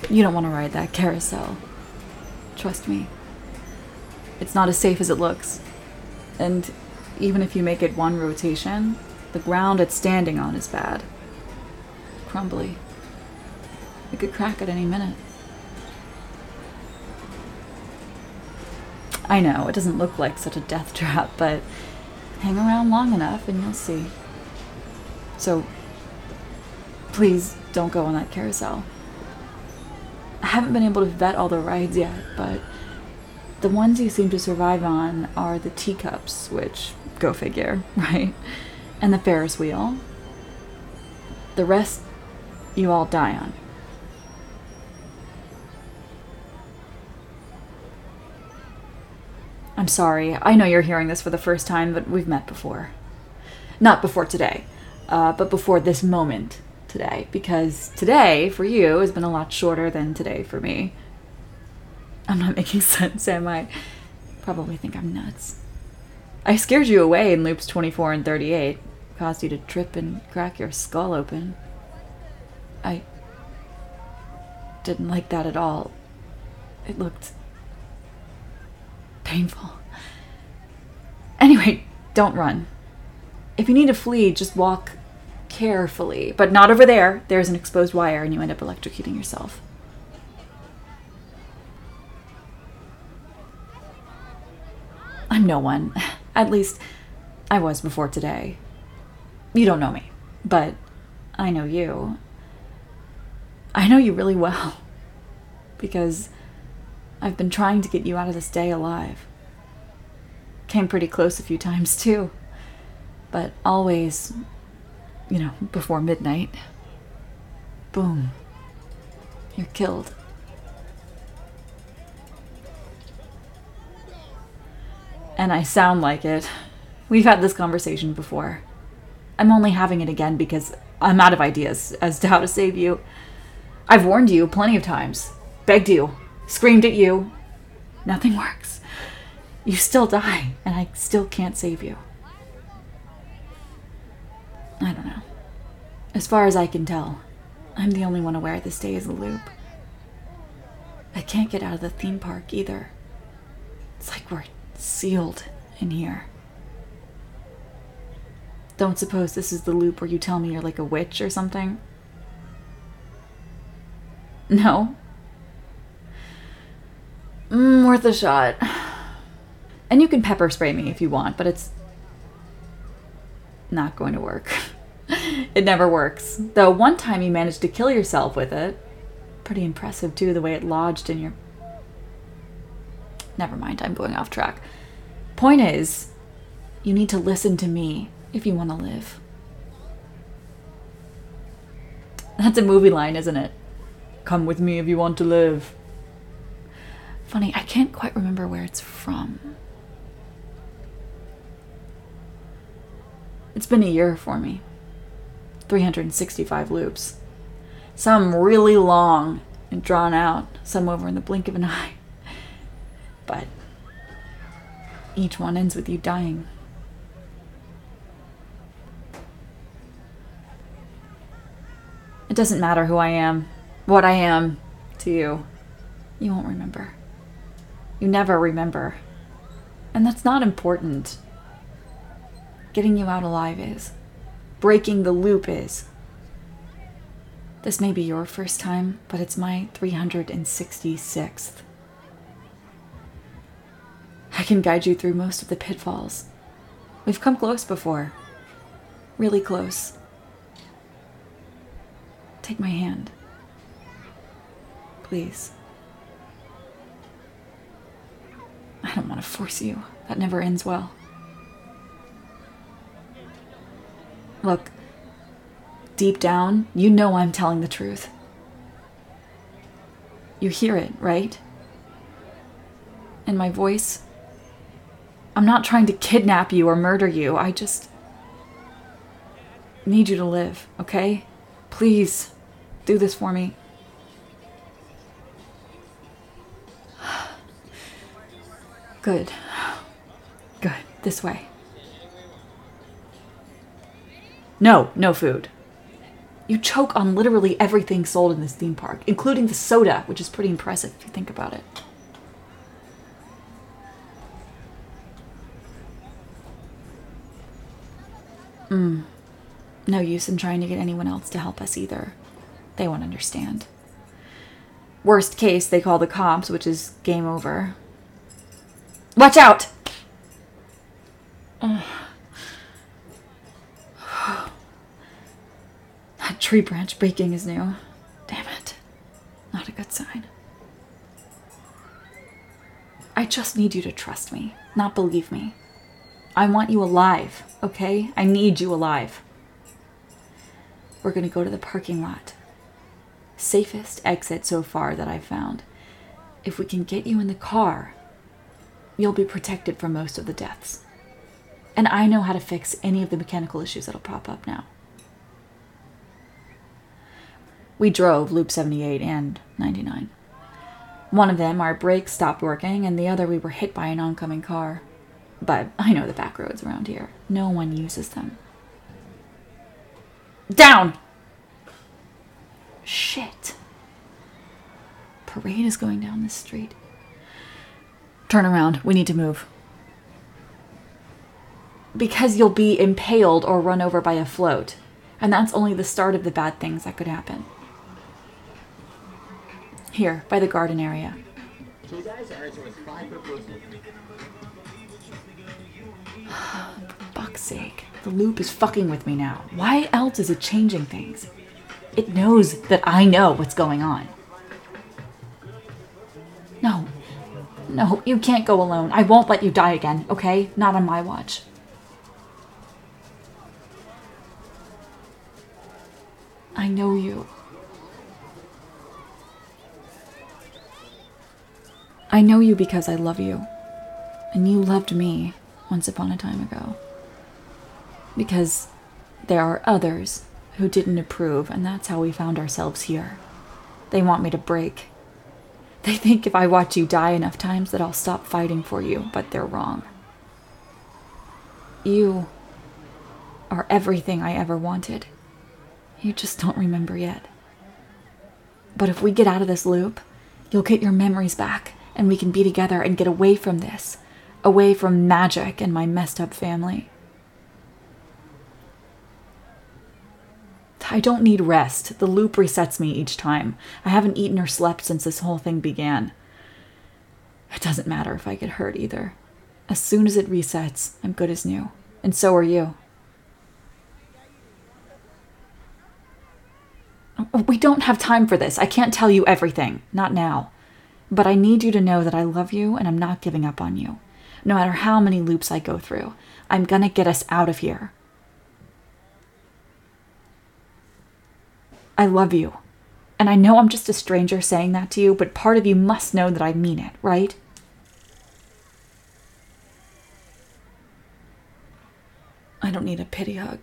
You don't want to ride that carousel. Trust me. It's not as safe as it looks. And even if you make it one rotation, the ground it's standing on is bad. Crumbly. It could crack at any minute. I know, it doesn't look like such a death trap, but hang around long enough and you'll see. So, please don't go on that carousel. I haven't been able to vet all the rides yet, but the ones you seem to survive on are the teacups, which, go figure, right? And the Ferris wheel. The rest, you all die on. I'm sorry, I know you're hearing this for the first time, but we've met before. Not before today, but before this moment today, because today, for you, has been a lot shorter than today for me. I'm not making sense, am I? Probably think I'm nuts. I scared you away in loops 24 and 38, caused you to trip and crack your skull open. I didn't like that at all. It looked painful. Anyway, don't run. If you need to flee, just walk carefully, but not over there. There's an exposed wire and you end up electrocuting yourself. I'm no one. At least, I was before today. You don't know me, but I know you. I know you really well, because I've been trying to get you out of this day alive. Came pretty close a few times too, but always, before midnight. Boom. You're killed. And I sound like it. We've had this conversation before. I'm only having it again because I'm out of ideas as to how to save you. I've warned you plenty of times. Begged you. Screamed at you. Nothing works. You still die, and I still can't save you. I don't know. As far as I can tell, I'm the only one aware this day is a loop. I can't get out of the theme park either. It's like we're sealed in here. Don't suppose this is the loop where you tell me you're like a witch or something? No? Worth a shot. And you can pepper spray me if you want, but it's not going to work. It never works. Though one time you managed to kill yourself with it. Pretty impressive too, the way it lodged in your... Never mind, I'm going off track. Point is, you need to listen to me if you want to live. That's a movie line, isn't it? Come with me if you want to live. Funny, I can't quite remember where it's from. It's been a year for me. 365 loops. Some really long and drawn out, some over in the blink of an eye. But each one ends with you dying. It doesn't matter who I am, what I am to you. You won't remember. You never remember. And that's not important. Getting you out alive is. Breaking the loop is. This may be your first time, but it's my 366th. I can guide you through most of the pitfalls. We've come close before. Really close. Take my hand. Please. I don't want to force you. That never ends well. Look, deep down, you know I'm telling the truth. You hear it, right? In my voice. I'm not trying to kidnap you or murder you. I just need you to live, okay? Please, do this for me. Good. Good. This way. No food. You choke on literally everything sold in this theme park, including the soda, which is pretty impressive if you think about it. No use in trying to get anyone else to help us either. They won't understand. Worst case, they call the cops, which is game over. Watch out! That tree branch breaking is new. Damn it. Not a good sign. I just need you to trust me, not believe me. I want you alive, okay? I need you alive. We're gonna go to the parking lot. Safest exit so far that I've found. If we can get you in the car, you'll be protected from most of the deaths. And I know how to fix any of the mechanical issues that'll pop up now. We drove Loop 78 and 99. One of them, our brakes stopped working, and the other we were hit by an oncoming car. But I know the back roads around here. No one uses them. Down! Shit. Parade is going down this street. Turn around. We need to move. Because you'll be impaled or run over by a float. And that's only the start of the bad things that could happen. Here, by the garden area. For fuck's sake. The loop is fucking with me now. Why else is it changing things? It knows that I know what's going on. No. No, you can't go alone. I won't let you die again, okay? Not on my watch. I know you. I know you because I love you. And you loved me once upon a time ago. Because there are others who didn't approve, and that's how we found ourselves here. They want me to break. They think if I watch you die enough times that I'll stop fighting for you, but they're wrong. You are everything I ever wanted. You just don't remember yet. But if we get out of this loop, you'll get your memories back, and we can be together and get away from this. Away from magic and my messed up family. I don't need rest. The loop resets me each time. I haven't eaten or slept since this whole thing began. It doesn't matter if I get hurt either. As soon as it resets, I'm good as new. And so are you. We don't have time for this. I can't tell you everything. Not now. But I need you to know that I love you and I'm not giving up on you. No matter how many loops I go through, I'm gonna get us out of here. I love you. And I know I'm just a stranger saying that to you, but part of you must know that I mean it, right? I don't need a pity hug.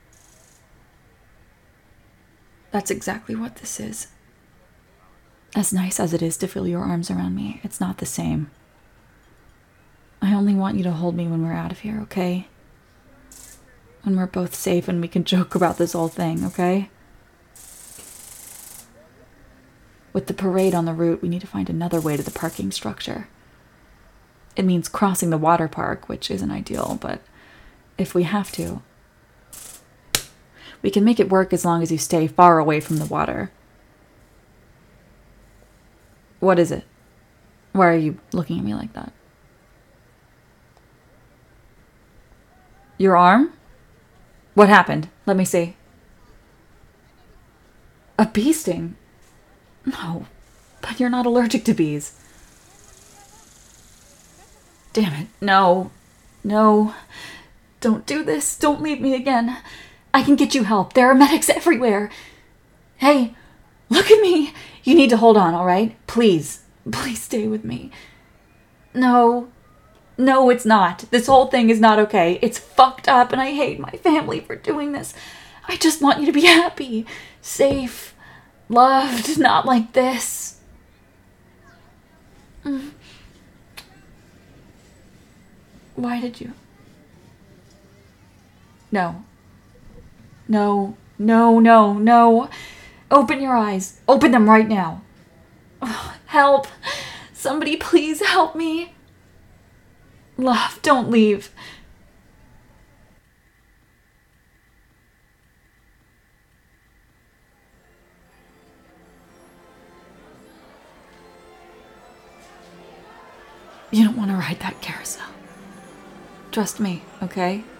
That's exactly what this is. As nice as it is to feel your arms around me, it's not the same. I only want you to hold me when we're out of here, okay? When we're both safe and we can joke about this whole thing, okay? With the parade on the route, we need to find another way to the parking structure. It means crossing the water park, which isn't ideal, but if we have to, we can make it work as long as you stay far away from the water. What is it? Why are you looking at me like that? Your arm? What happened? Let me see. A bee sting? No, but you're not allergic to bees. Damn it, no. No. Don't do this. Don't leave me again. I can get you help. There are medics everywhere. Hey, look at me. You need to hold on, all right? Please. Please stay with me. No. No, it's not. This whole thing is not okay. It's fucked up and I hate my family for doing this. I just want you to be happy, safe, loved, not like this. Why did you? No. No, No, no, no. Open your eyes. Open them right now. Oh, help. Somebody please help me. Love, don't leave. You don't want to ride that carousel. Trust me, okay?